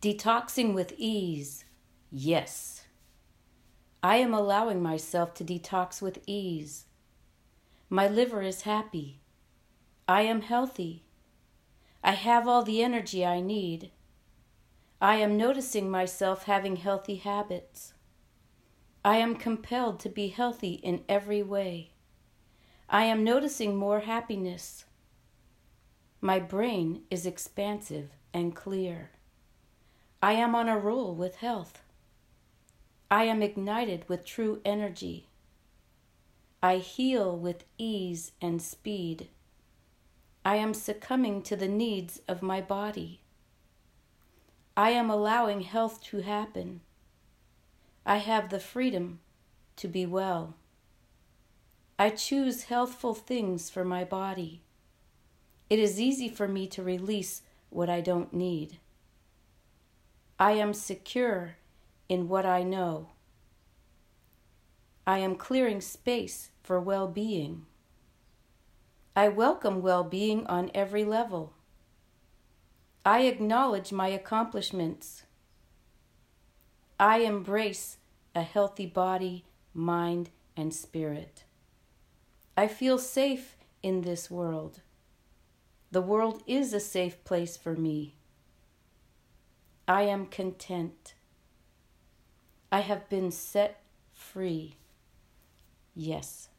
Detoxing with ease. Yes. I am allowing myself to detox with ease. My liver is happy. I am healthy. I have all the energy I need. I am noticing myself having healthy habits. I am compelled to be healthy in every way. I am noticing more happiness. My brain is expansive and clear. I am on a roll with health. I am ignited with true energy. I heal with ease and speed. I am succumbing to the needs of my body. I am allowing health to happen. I have the freedom to be well. I choose healthful things for my body. It is easy for me to release what I don't need. I am secure in what I know. I am clearing space for well-being. I welcome well-being on every level. I acknowledge my accomplishments. I embrace a healthy body, mind, and spirit. I feel safe in this world. The world is a safe place for me. I am content. I have been set free. Yes.